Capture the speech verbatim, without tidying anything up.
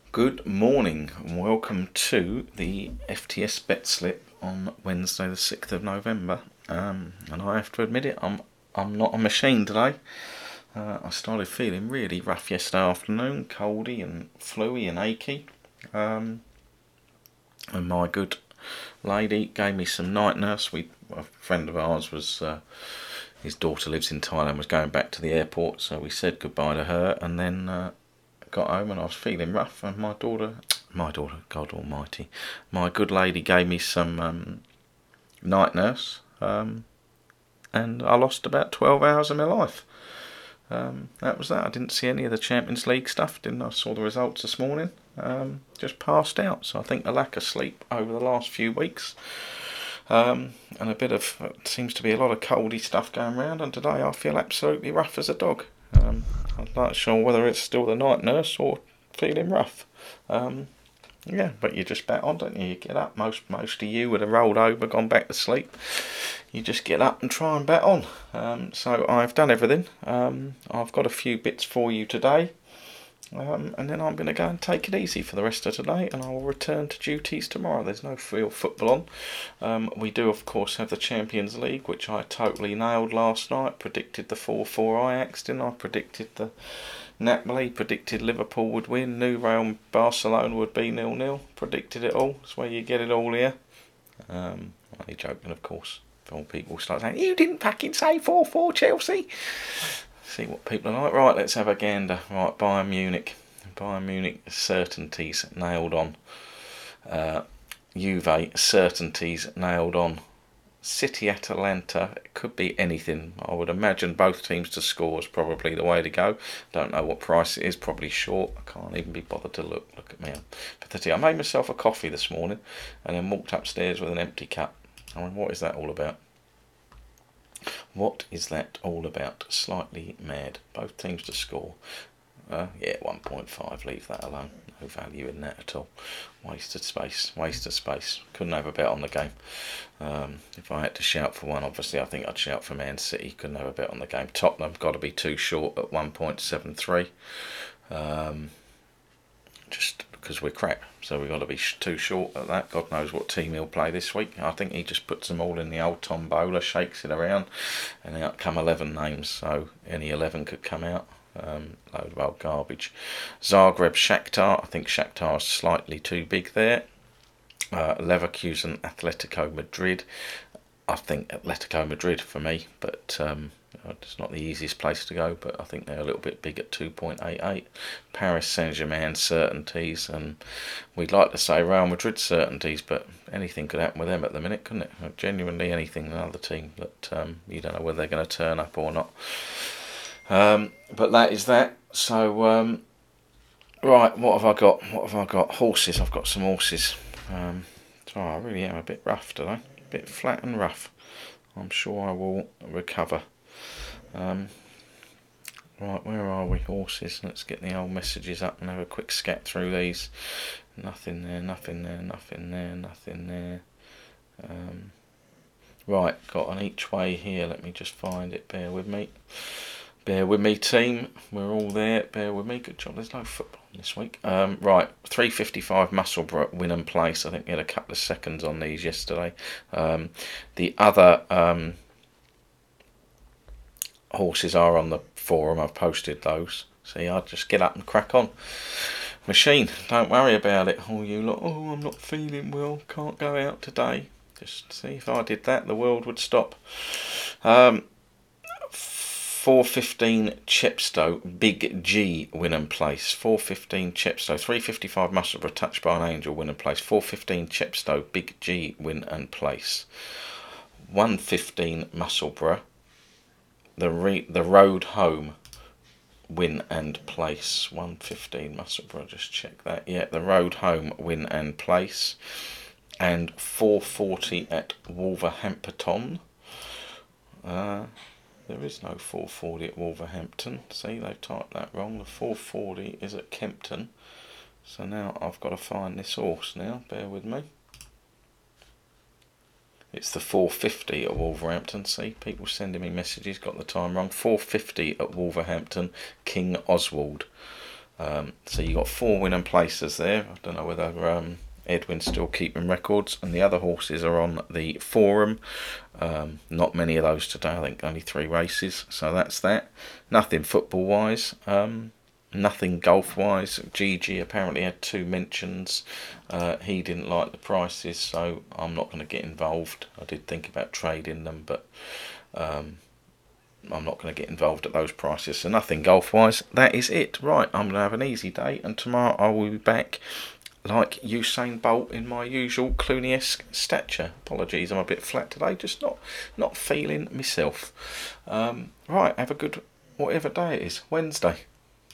Good morning and welcome to the F T S bet slip on Wednesday the sixth of November. Um, and I have to admit it, I'm I'm not a machine today. Uh, I started feeling really rough yesterday afternoon, coldy and fluey and achy. Um, and my good lady gave me some night nurse. We a friend of ours was uh, his daughter lives in Thailand, was going back to the airport, so we said goodbye to her, and then uh, got home and I was feeling rough, and my daughter, my daughter, God Almighty, my good lady gave me some um, night nurse, um, and I lost about twelve hours of my life. Um, that was that. I didn't see any of the Champions League stuff, didn't I? I saw the results this morning. Um, just passed out. So I think the lack of sleep over the last few weeks, um, and a bit of, it seems to be a lot of coldy stuff going around, and today I feel absolutely rough as a dog. Um, I'm not sure whether it's still the night nurse or feeling rough. Um, yeah, but you just bat on, don't you? You get up. Most most of you would have rolled over, gone back to sleep. You just get up and try and bat on. Um, so I've done everything. Um, I've got a few bits for you today. Um, and then I'm going to go and take it easy for the rest of today, and I will return to duties tomorrow. There's no real football on. Um, we do, of course, have the Champions League, which I totally nailed last night. Predicted the four four Ajax, didn't I? Predicted the Napoli, predicted Liverpool would win, knew Real Barcelona would be nil nil. Predicted it all. That's where you get it all here. Um, only joking, of course. All people start saying, you didn't fucking say four four Chelsea. See what people are like. Right, let's have a gander. Right, Bayern Munich. Bayern Munich certainties nailed on. Uh, Juve certainties nailed on. City Atalanta, it could be anything. I would imagine both teams to score is probably the way to go. Don't know what price it is, probably short. I can't even be bothered to look. Look at me, I'm pathetic. I made myself a coffee this morning and then walked upstairs with an empty cup. I mean, what is that all about? What is that all about? Slightly mad. Both teams to score. Uh, yeah, one point five. Leave that alone. No value in that at all. Wasted space. Wasted space. Couldn't have a bet on the game. Um, if I had to shout for one, obviously I think I'd shout for Man City. Couldn't have a bet on the game. Tottenham got to be too short at one point seven three. Um, just because we're crap, so we've got to be sh- too short at that. God knows what team he'll play this week. I think he just puts them all in the old tombola, shakes it around, and out come eleven names, so any eleven could come out. Um, load of old garbage. Zagreb Shakhtar, I think Shakhtar is slightly too big there. uh, Leverkusen Atletico Madrid, I think Atletico Madrid for me, but um, it's not the easiest place to go, but I think they're a little bit big at two point eight eight. Paris Saint-Germain certainties, and we'd like to say Real Madrid certainties, but anything could happen with them at the minute, couldn't it? Genuinely anything, another team that um, you don't know whether they're going to turn up or not. Um, but that is that. So, um, right, what have I got? What have I got? Horses. I've got some horses. Um, so I really am a bit rough today. A bit flat and rough. I'm sure I will recover. Um, right, where are we? Horses. Let's get the old messages up and have a quick scat through these. Nothing there, nothing there, nothing there, nothing there. Um, right, got an each way here. Let me just find it. Bear with me. Bear with me, team. We're all there. Bear with me. Good job. There's no football this week. Um, right, three fifty-five Musselburgh win and place. I think we had a couple of seconds on these yesterday. Um, the other um, horses are on the forum. I've posted those. See, I'll just get up and crack on. Machine, don't worry about it. All you lot, oh, I'm not feeling well. Can't go out today. Just see, if I did that, the world would stop. Um... four fifteen Chepstow, Big G, win and place. four fifteen Chepstow, three fifty-five Musselburgh, Touched by an Angel, win and place. four fifteen Chepstow, Big G, win and place. one fifteen Musselburgh, the re- the road home, win and place. one fifteen Musselburgh, just check that. Yeah, the road home, win and place. And four forty at Wolverhampton. Uh... There is no four forty at Wolverhampton. See, they've typed that wrong. The four forty is at Kempton. So now I've got to find this horse now. Bear with me. It's the four fifty at Wolverhampton. See, people sending me messages, got the time wrong. four fifty at Wolverhampton, King Oswald. Um, so you got four winning places there. I don't know whether um, Edwin's still keeping records, and the other horses are on the forum. Um, not many of those today. I think only three races. So that's that. Nothing football wise. Um, nothing golf wise. Gigi apparently had two mentions. Uh, he didn't like the prices, so I'm not going to get involved. I did think about trading them, but um, I'm not going to get involved at those prices. So nothing golf wise. That is it. Right, I'm going to have an easy day, and tomorrow I will be back like Usain Bolt in my usual Clooney-esque stature. Apologies, I'm a bit flat today. Just not not feeling myself. Um, right, have a good whatever day it is. Wednesday.